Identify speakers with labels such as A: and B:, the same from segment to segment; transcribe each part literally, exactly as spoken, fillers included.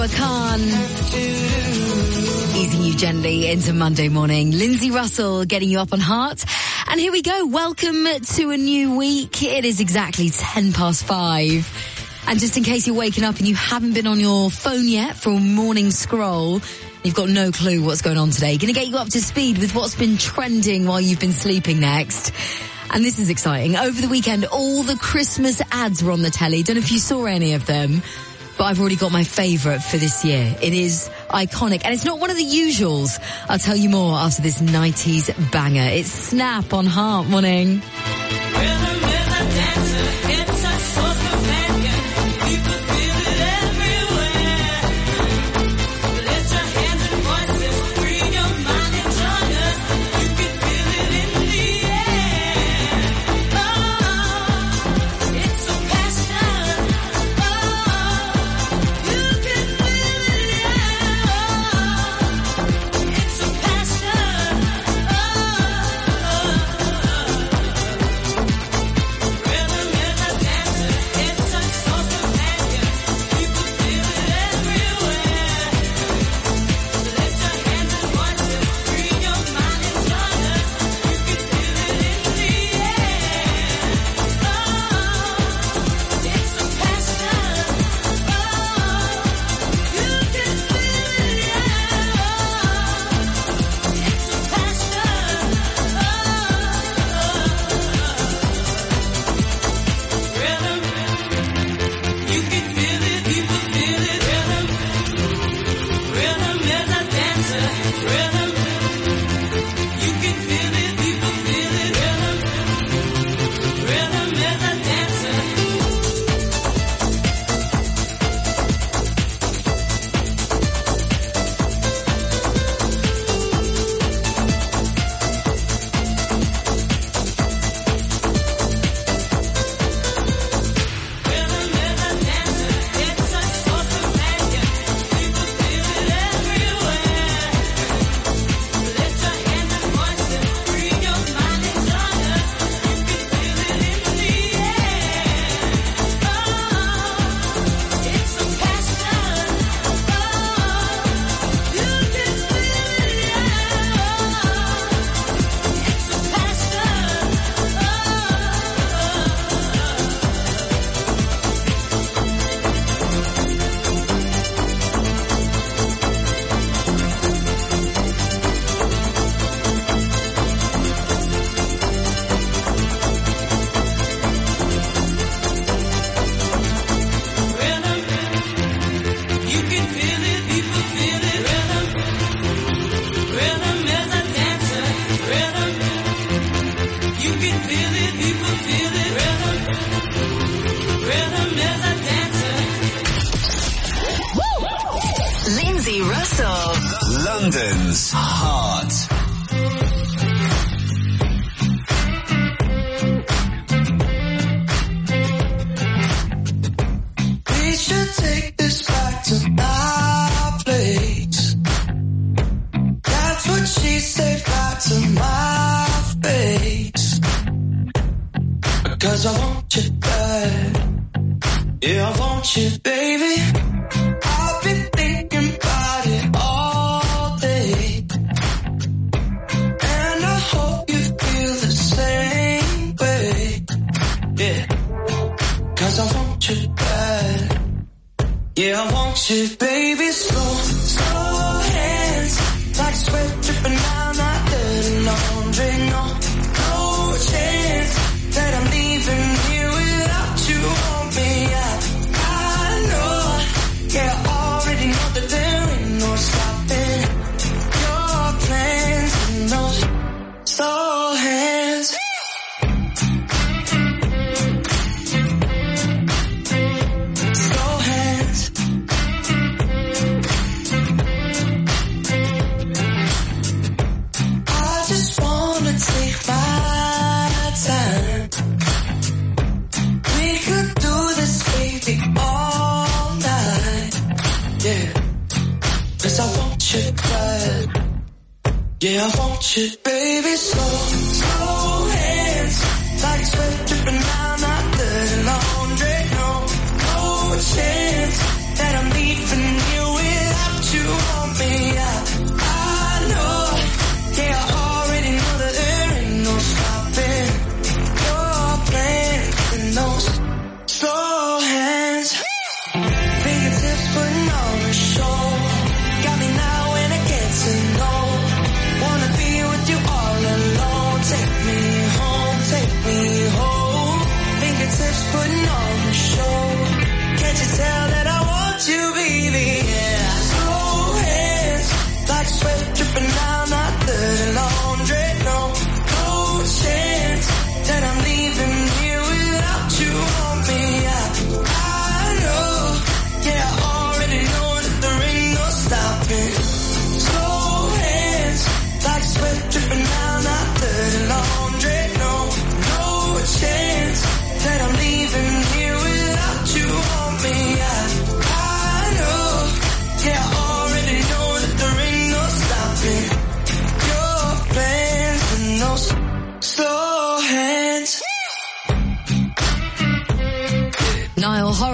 A: Noah Khan. Easing you gently into Monday morning. Lindsay Russell getting you up on Heart. And here we go. Welcome to a new week. It is exactly ten past five. And just in case you're waking up and you haven't been on your phone yet for a morning scroll, you've got no clue what's going on today. Going to get you up to speed with what's been trending while you've been sleeping next. And this is exciting. Over the weekend, all the Christmas ads were on the telly. Don't know if you saw any of them, but I've already got my favourite for this year. It is iconic, and it's not one of the usuals. I'll tell you more after this nineties banger. It's Snap on Heart. Morning.
B: London's Heart.
C: We should take this back to my place. That's what she said right to my face. Because I want you bad. Yeah, I want you, baby. I've been thinking about it all day. And I hope you feel the same way. Yeah. Cause I want you bad. Yeah, I want you, baby. Slow, slow hands. Like sweat dripping down my dirty laundry. No, no chance that I'm leaving here without you on me. I, I know. Yeah, I already know that there ain't no stopping your plans and those slow hands. Slow hands. I just wanna take my time. We could do this, baby, all night. Yeah, cause I want you bad. Yeah, I want you, baby. Slow, slow hands. Like sweat dripping down my dirty laundry. No, no chance that I'm leaving you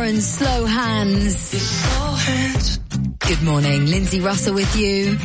A: and Slow Hands.
C: Slow hands.
A: Good morning, Lindsay Russell with you.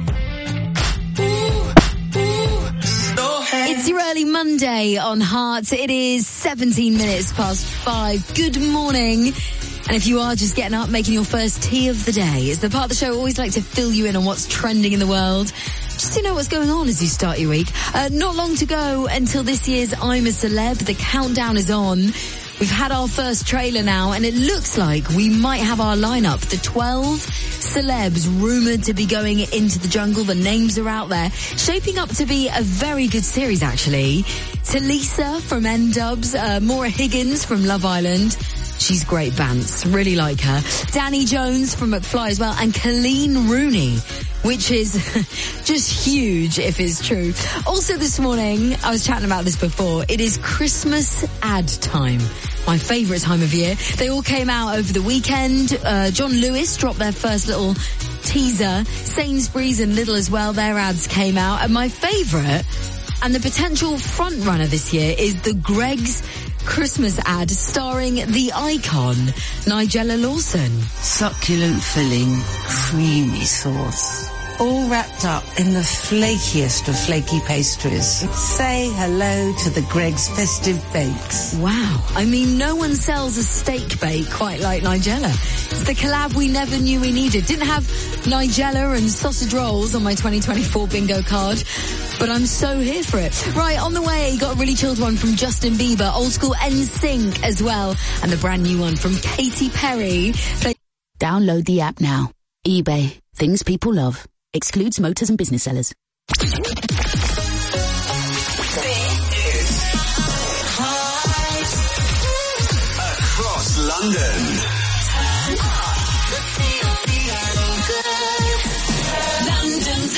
A: It's your early Monday on Heart. It is seventeen minutes past five. Good morning. And if you are just getting up, making your first tea of the day, it's the part of the show I always like to fill you in on what's trending in the world, just to know what's going on as you start your week. Uh, not long to go until this year's I'm a Celeb. The countdown is on. We've had our first trailer now, and it looks like we might have our lineup. The twelve celebs rumoured to be going into the jungle. The names are out there. Shaping up to be a very good series, actually. Talisa from N-Dubs, uh, Maura Higgins from Love Island. She's great, Bance. Really like her. Danny Jones from McFly as well. And Colleen Rooney, which is just huge if it's true. Also this morning, I was chatting about this before, it is Christmas ad time. My favourite time of year. They all came out over the weekend. Uh, John Lewis dropped their first little teaser. Sainsbury's and Lidl as well, their ads came out. And my favourite, and the potential front runner this year, is the Greggs Christmas ad starring the icon, Nigella Lawson.
B: Succulent filling, creamy sauce, all wrapped up in the flakiest of flaky pastries. Say hello to the Greggs festive bakes.
A: Wow. I mean, no one sells a steak bake quite like Nigella. It's the collab we never knew we needed. Didn't have Nigella and sausage rolls on my twenty twenty-four bingo card, but I'm so here for it. Right, on the way, got a really chilled one from Justin Bieber, old school N Sync as well, and the brand new one from Katy Perry. Play-
D: Download the app now. eBay. Things people love. Excludes motors and business sellers.
C: This is Heart across London. London's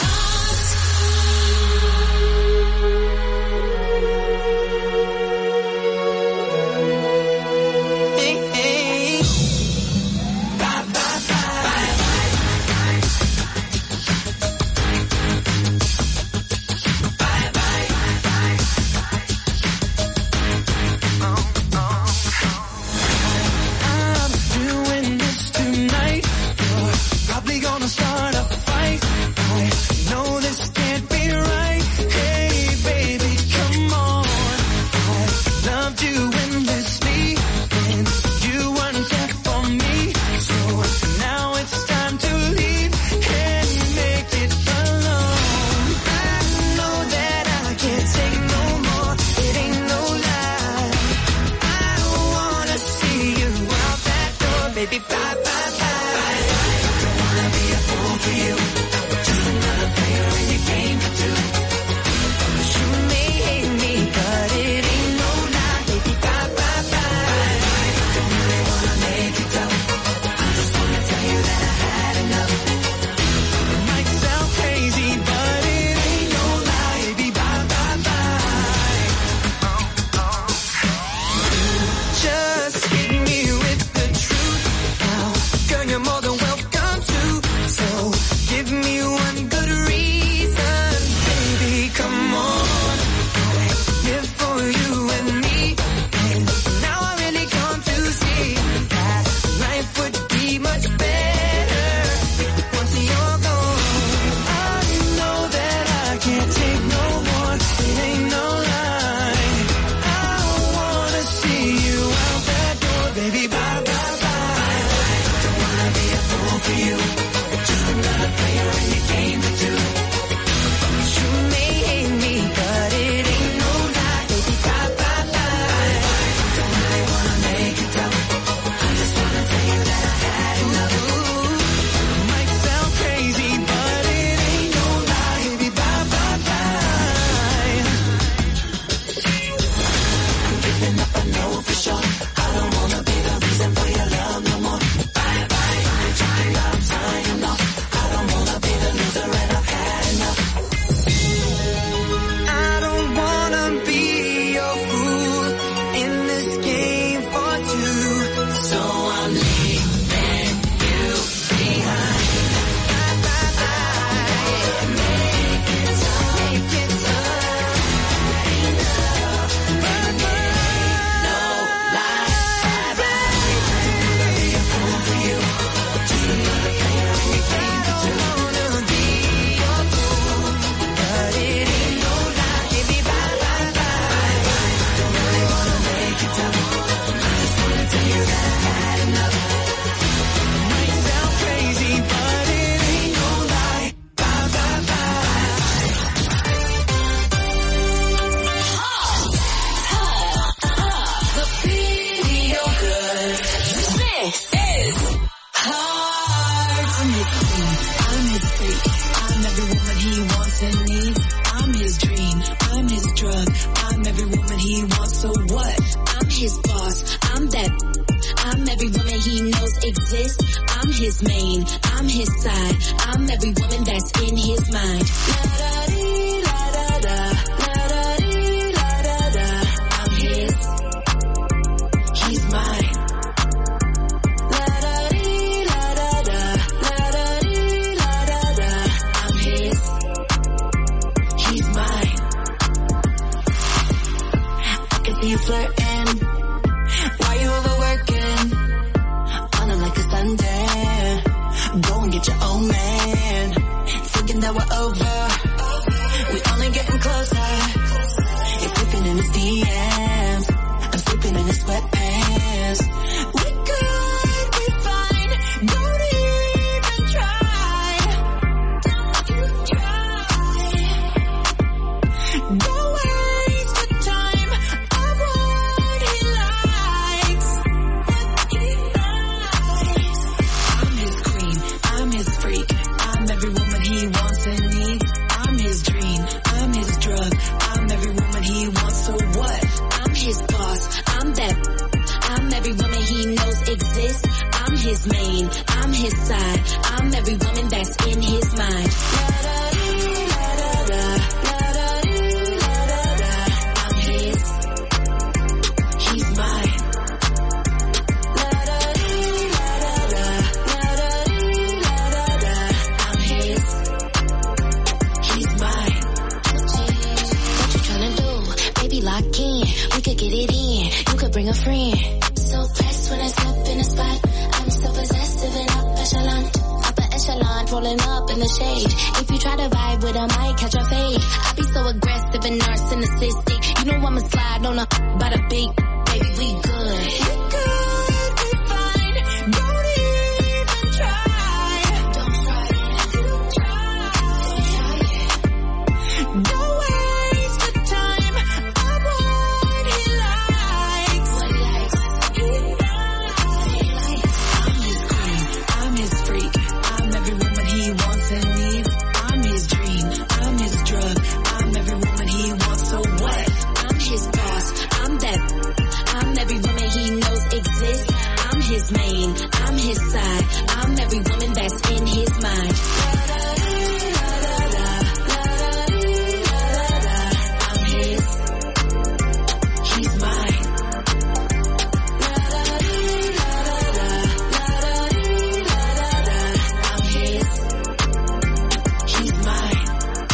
C: Heart. Hey, hey. Bye, bye, bye.
E: his main, I'm his side. I'm every woman that's in his mind. La-da-dee, la-da-da, la-da-dee, la-da-da. I'm his, he's mine. La-da-dee, la-da-da, la-da-dee, la-da-da. I'm his, he's mine. I can see you flirting. Why you overworking? On him like a Sunday. Go and get your own man. Thinking that we're over. We only getting closer. You're flipping in his D Ms. I'm sleeping in his sweatpants. We could be fine. Don't even try. Don't you try. Don't waste the time of what he likes. What he likes. I'm his queen. I'm his freak. I'm every woman he wants and needs. I'm his dream. I'm his drug. I'm every woman he wants. So what? I'm his boss. I'm that. I'm every woman he knows exists. I'm his main. I'm his side. I'm every woman that's in his mind. La-da-dee, la-da-da, la-da-dee, la-da-da. I'm his. He's mine. La-da-dee, la-da-da, la-da-dee, la-da-da. I'm his. He's mine. What you tryna do? Baby, lock in. We could get it in. You could bring a friend. So pressed when I step in the spot. I'm so possessive and up echelon. Upper echelon, rolling up in the shade. If you try to vibe with I might catch a fade. I be so aggressive and narcissistic. You know I'ma slide on a bada beat. Baby, we good. You could be fine. Don't even try. Don't try it. Don't try. Don't waste the time of what he likes. What he likes. He likes. I'm his queen. I'm his freak. I'm every woman he wants and needs. I'm his dream. I'm his drug. I'm every woman he wants. So what? I'm his boss. I'm that. I'm every woman he knows exists. I'm his main. I'm his side. I'm every woman that's in his mind. La-da-dee, la-da-da, la-da-dee, la-da-da. I'm his. He's mine. La-da-dee, la-da-da, la-da-dee, la-da-da. I'm his. He's mine.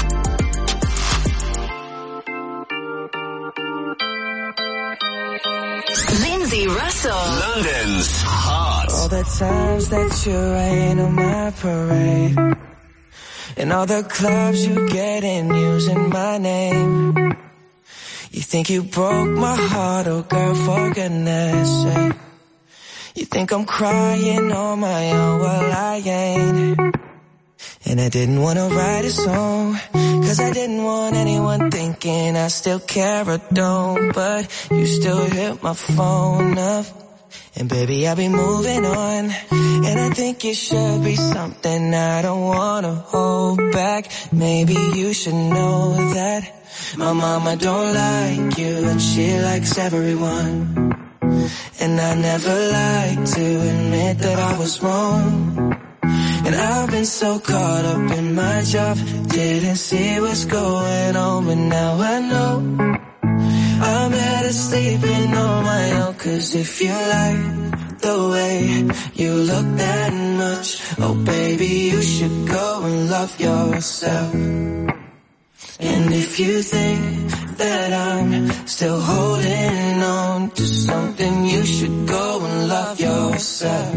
A: Lindsay Russell.
F: London's Heart.
C: All the times that you rain on my parade, and all the clubs you get in using my name. You think you broke my heart, oh girl, for goodness sake. You think I'm crying on my own, well I ain't. And I didn't wanna write a song, cause I didn't want anyone thinking I still care or don't. But you still hit my phone up, and baby I'll be moving on. And I think it should be something I don't wanna hold back. Maybe you should know that my mama don't like you, and she likes everyone. And I never like to admit that I was wrong. And I've been so caught up in my job, didn't see what's going on, but now I know I'm better sleeping on my own. Cause if you like the way you look that much, oh baby, you should go and love yourself. And if you think that I'm still holding on to something, you should go and love yourself.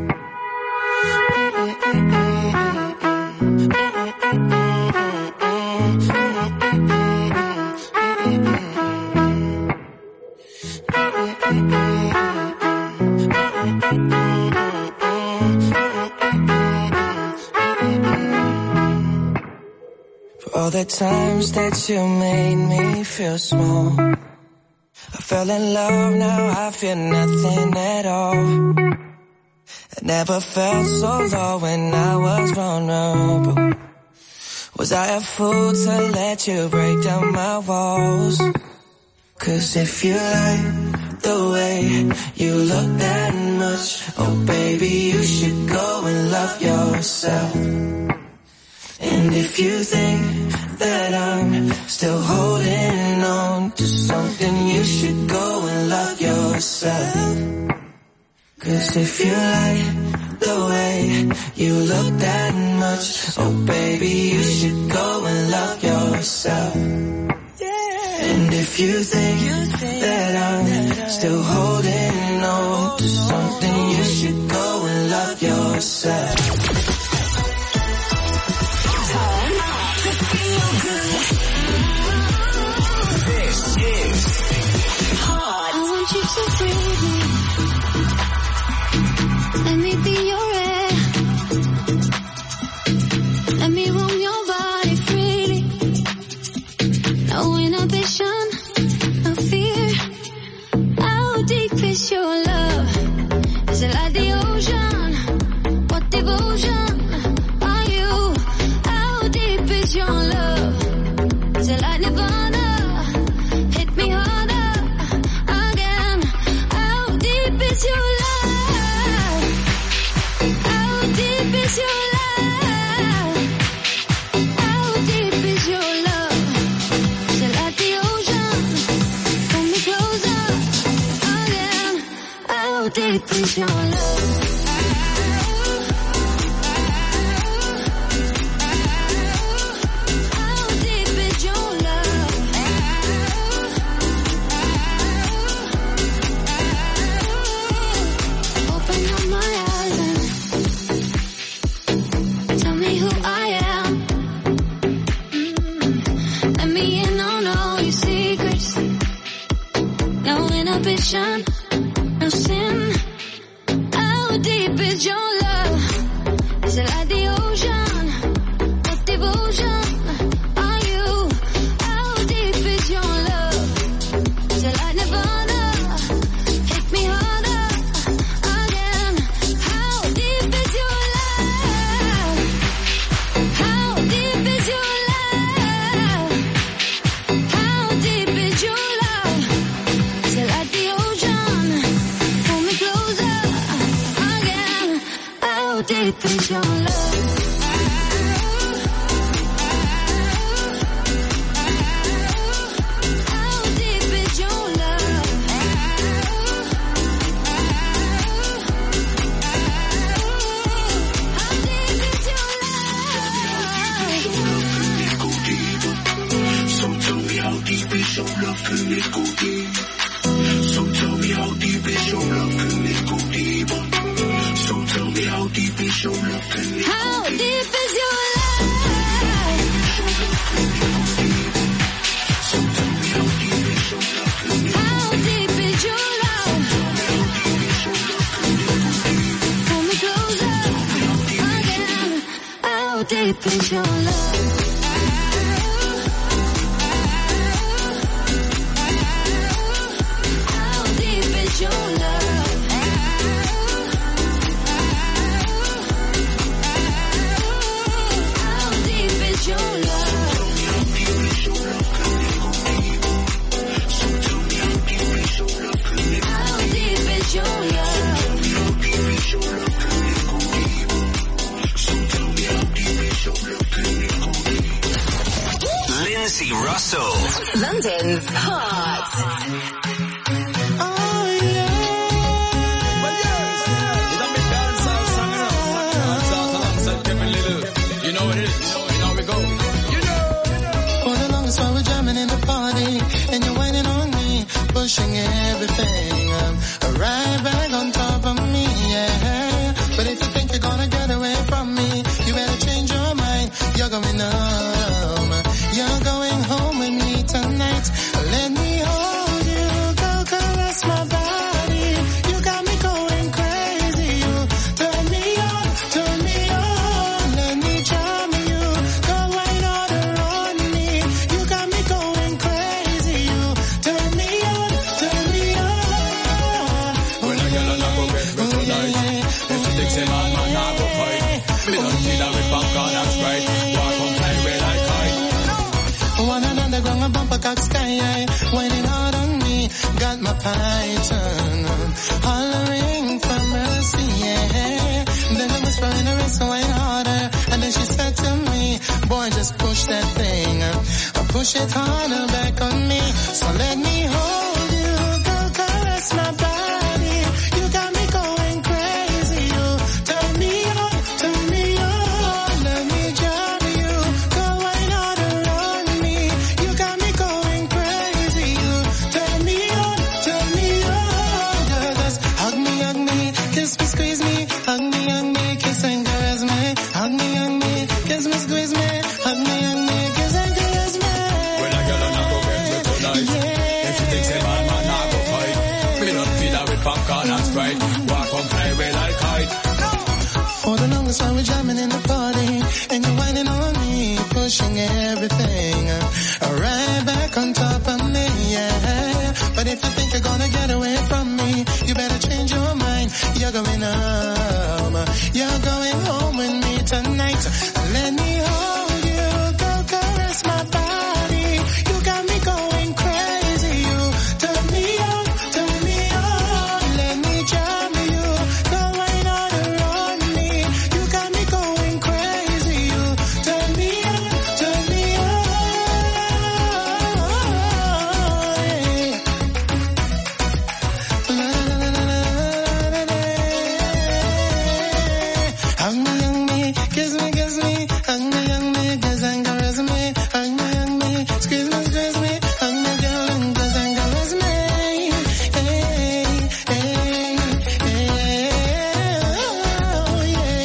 C: For all the times that you made me feel small, I fell in love, now I feel nothing at all. I never felt so low when I was vulnerable. Was I a fool to let you break down my walls? Cause if you like the way you look that much. Oh baby, you should go and love yourself. And if you think that I'm still holding on to something, you should go and love yourself. Cause if you like the way you look that much, oh baby, you should go and love yourself. And if you think that I'm still holding on to something, you should go and love yourself.
F: This is
E: Hot. I want you to breathe me. Let me be your air. Let me roam your body freely. No inhibition, no fear. How deep is your love? Is it like the ocean? What devotion are you? How deep is your love? Is it like Nirvana? Hit me harder again. How deep is your love? How deep is your love? How deep is your love? Is it like the ocean? Pull me closer again. How deep is your love? How deep is your love? Open up my eyes and tell me who I am. Mm. Let me in on all your secrets. No inhibition, no sin. How deep is your love? Is it like the ocean? What devotion are you? How deep is your love? Is it like Nirvana? Hit me harder again. How deep is your love? How deep is your love? How deep is your love? Is it like the ocean? Pull me closer again. How deep is your love? How deep is your love? How deep is your love?
F: So tell me how deep is your love, can it go deep? So tell me how deep is your love, can it go deeper? So tell me how deep is your love, can it
E: How deep is your love? How deep is your love? Pull me closer again. How deep is your love? How deep is your love? How deep is your love? How deep is your love?
F: Lindsay Russell.
A: London's Hot.
G: You know what it is. You know how we go.
H: For the longest while we're jamming in the party, and you're whining on me, pushing everything um, right back on top of me, yeah. But if you think you're gonna get away from me, you better change your mind. You're going home. You're going home with me tonight. Let me hold you, go caress my body. You got me going crazy. You turn me on, turn me on. Let me charm you, go right order on me. You got me going crazy. You turn me on, turn me on.
G: When I get on, I go get me tonight. If she takes him on, man, I go fight. Me don't see that with popcorn and Sprite. Walk on fly away like kite.
H: One and underground, a bumper cock sky high, whining hard on me. Got my python hollering from Boy, just push that thing. Uh, push it harder back on me. So let me hold you, go caress my body. You got me going crazy. You turn me on, turn me on. Let me jam you, go right out around me. You got me going crazy. You turn me on, turn me on. Girl, just hug me, hug me, kiss me, squeeze me. Hug me, hug me, kiss and caress me. Hug me, hug me, kiss me, squeeze me. Hug me, hug me, kiss and caress me.
G: When I get on, I go get me tonight.
H: Yeah.
G: If you think say man, man, I go fight. Me don't feel that with popcorn and Sprite. Walk on, play with like kite.
H: For the longest while we're jamming in the party, and you're whining on me, pushing everything uh, right back on top of me, yeah. But if you think you're gonna get away from me, you better change your mind. You're going home, you're going home with me tonight. Let me hold you, go caress my body. You got me going crazy. You turn me on, turn me on. Let me jam you, go right out around me. You got me going crazy. You turn me on, turn me on. La, la, la, la, la, la, la, la. Hug me, hug me, kiss me, kiss me. Hug me, hug me, kiss and caress me. Hug me, hug me, squeeze me, squeeze me. Hug me, girl, and kiss and caress me. Hey, hey, hey, oh,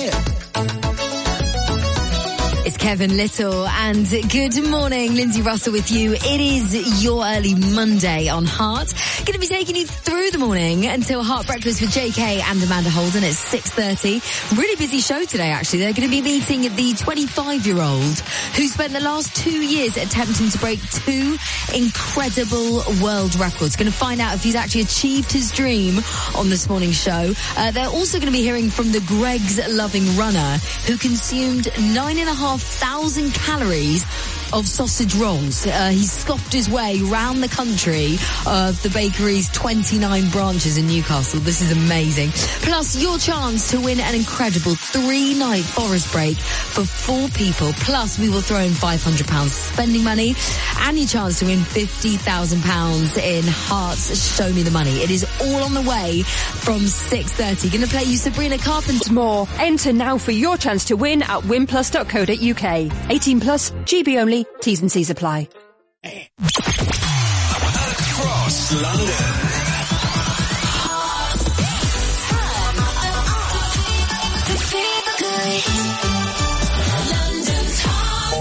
H: yeah.
A: It's Kevin Little and good morning, Lindsay Russell with you. It is your early Monday on Heart. Going to be taking you through the morning until Heart Breakfast with J K and Amanda Holden at six thirty. Really busy show today, actually. They're going to be meeting the twenty-five-year-old who spent the last two years attempting to break two incredible world records. Going to find out if he's actually achieved his dream on this morning's show. Uh, they're also going to be hearing from the Greggs loving runner who consumed nine and a half thousand calories of sausage rolls. Uh, he scoffed his way round the country of the bakery's twenty-nine branches in Newcastle. This is amazing. Plus, your chance to win an incredible three-night forest break for four people. Plus, we will throw in five hundred pounds spending money and your chance to win fifty thousand pounds in Heart's Show Me the Money. It is all on the way from six thirty. Going to play you Sabrina Carpenter.
I: More. Enter now for your chance to win at win plus dot co dot uk. eighteen plus, G B only, T's and C's apply.
F: Across London.
E: London's hot.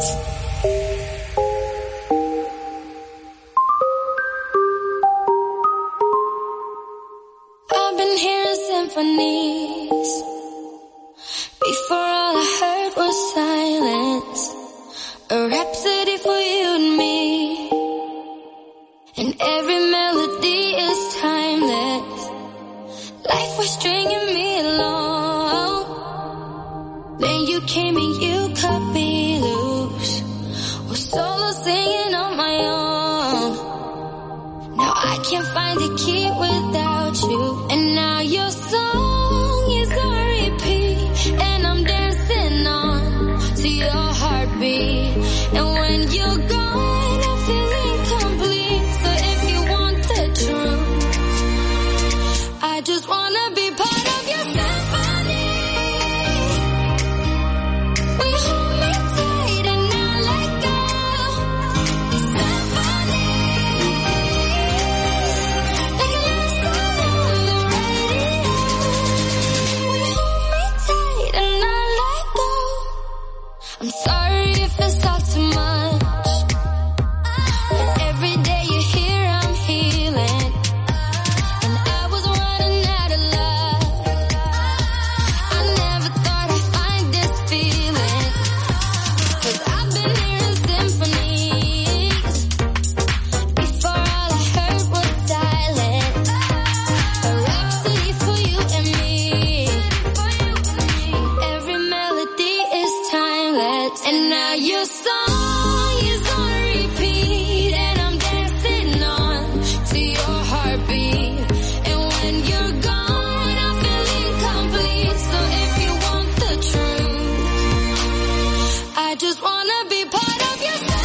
E: I've been hearing symphonies. Before all I heard was silence. A rhapsody for you and me. And every melody is timeless. Life was stringing me along. Then you came and you cut me loose. Was solo singing on my own. Now I can't find a key without you. And now your song is on repeat. And I'm dancing on to your heartbeat. And when you're gone, I feel incomplete. So if you want the truth, I just wanna be part of your symphony. We hold me tight and not let go. Symphony, like a love part of your symphony.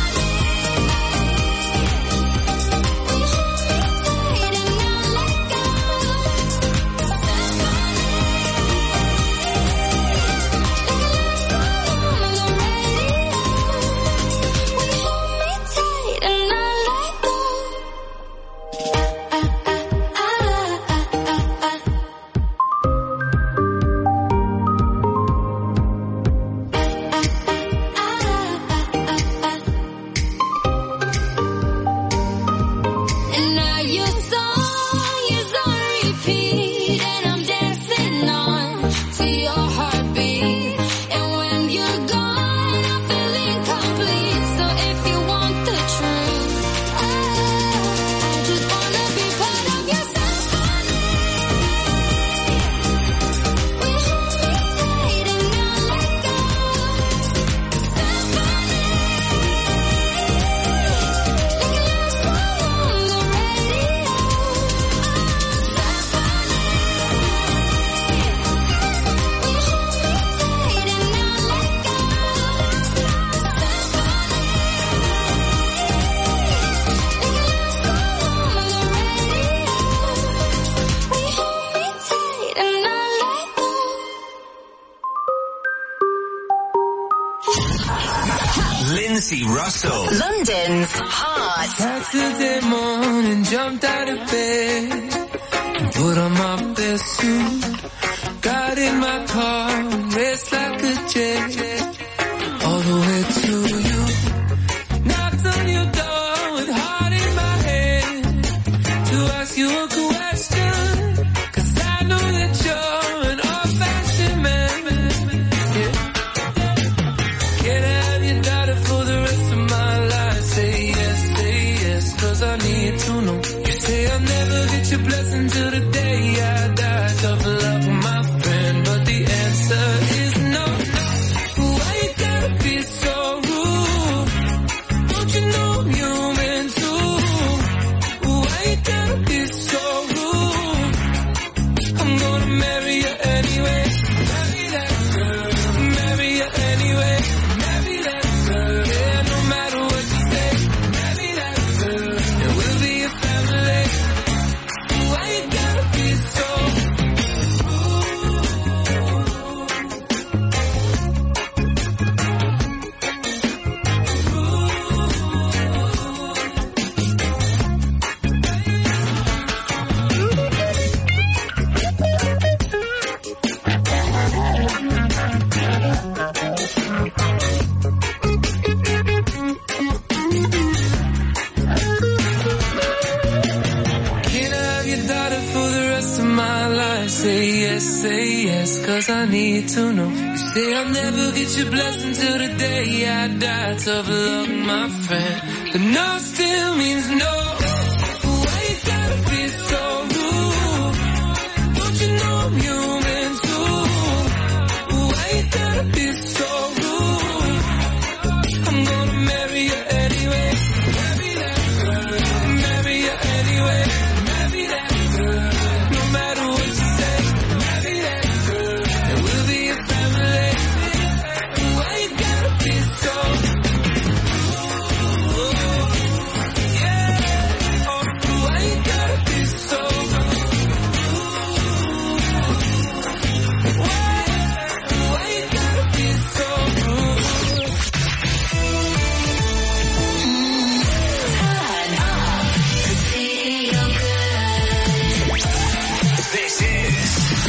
J: Lindsay Russell.
K: London's Heart.
C: Saturday morning, jumped out of bed and put on my best suit. Got in my car and raced like a jet all the way to you. Knocked on your door with heart in my head to ask you a question, 'cause I know that you're an old-fashioned man. Yeah. Can I have your daughter for the rest of my life? Say yes, say yes, 'cause I need to know. You say I'll never get your blessing till the day I die. Tough love, my friend, but the answer is no. Why you gotta be so rude? Don't you know I'm human too? Why you gotta be so rude? I'm gonna marry you anyway. Marry that girl. Marry you anyway. Marry that girl. Yeah, no matter what you say. Marry that girl. And we'll be a family. Why you gotta be so Can I have your daughter for the rest of my life? Say yes, say yes, 'cause I need to know. You say I'll never get your blessing till the day I die. Tough luck, my friend, but no still means no. Why you gotta be so rude? Don't you know I'm human too? Why you gotta be so rude? I'm gonna marry you anyway. Marry that girl. Marry you anyway. Marry that girl. No matter what you say. Marry that girl. And we'll be a family. Why you gotta be so yeah. Oh, why you gotta be so Why, why you gotta be so rude?
J: This is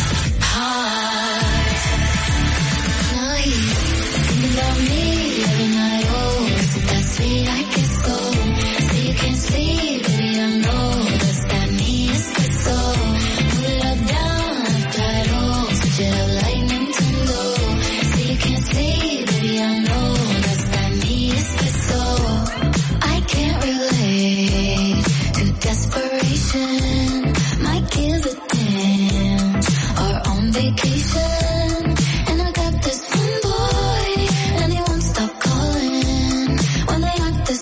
E: Desperation, might give a damn. Are on vacation, and I got this one boy, and he won't stop calling. When they act the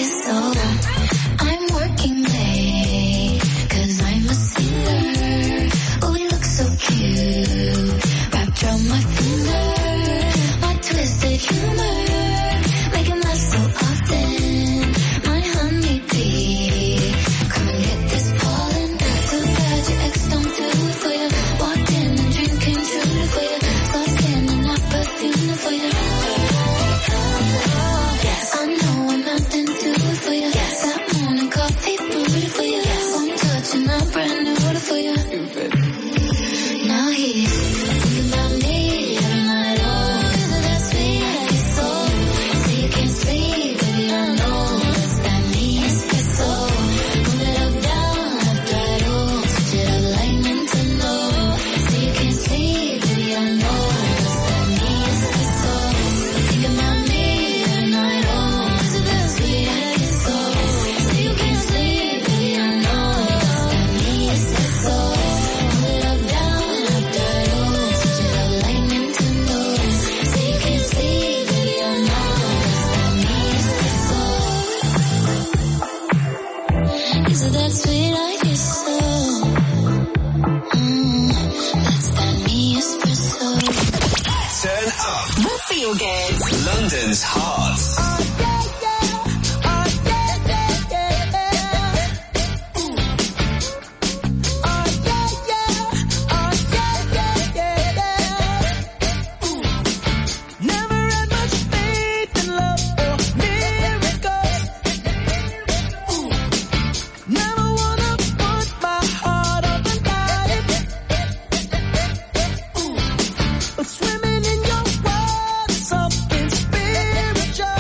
E: so. I'm working late, cause I'm a singer. Oh, we look so cute, wrapped around my finger. My twisted humor, making love so often. My honeybee, come and get this pollen. Too bad your ex don't do it for you. Walked in and drinking true for you. Soft skin and not perfume for you. Yes, I know I'm nothing to do for you. Yes, that morning coffee brewed for you. Yes, one touch and I'm brand new for you. Now he's thinking about me every night. Oh, isn't that sweet? How you so? Say you can't sleep, baby, I know. It's that me espresso. Move it up, down, left, right, oh. Switch it up like Nintendo. Say you can't sleep, baby, I know. It's that me espresso. Thinking about me every night. Oh, isn't that sweet? How you so? Say you can't sleep, baby, I know. It's that me espresso. Move it up, down, left, right, oh. Switch it up like Nintendo. Say you can't sleep, baby, I know. It's that me espresso. Is it that sweet? I guess so. Mm, that's that me espresso.
J: Turn up.
K: We'll feel good.
J: London's heart.
C: Never had much faith in love or miracles. Never wanna put my heart up and die. But swimming in your world is something spiritual.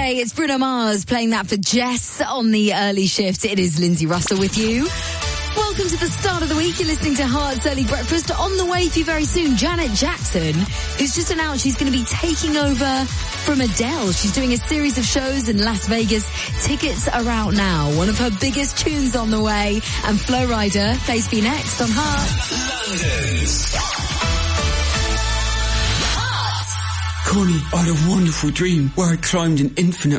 A: Okay, it's Bruno Mars playing that for Jess on the early shift. It is Lindsay Russell with you. Welcome to the start of the week. You're listening to Heart's Early Breakfast. On the way for you very soon, Janet Jackson, who's just announced she's going to be taking over from Adele. She's doing a series of shows in Las Vegas. Tickets are out now. One of her biggest tunes on the way. And Flo Rida plays B next on Heart.
J: London's
L: Connie, I had a wonderful dream where I climbed an infinite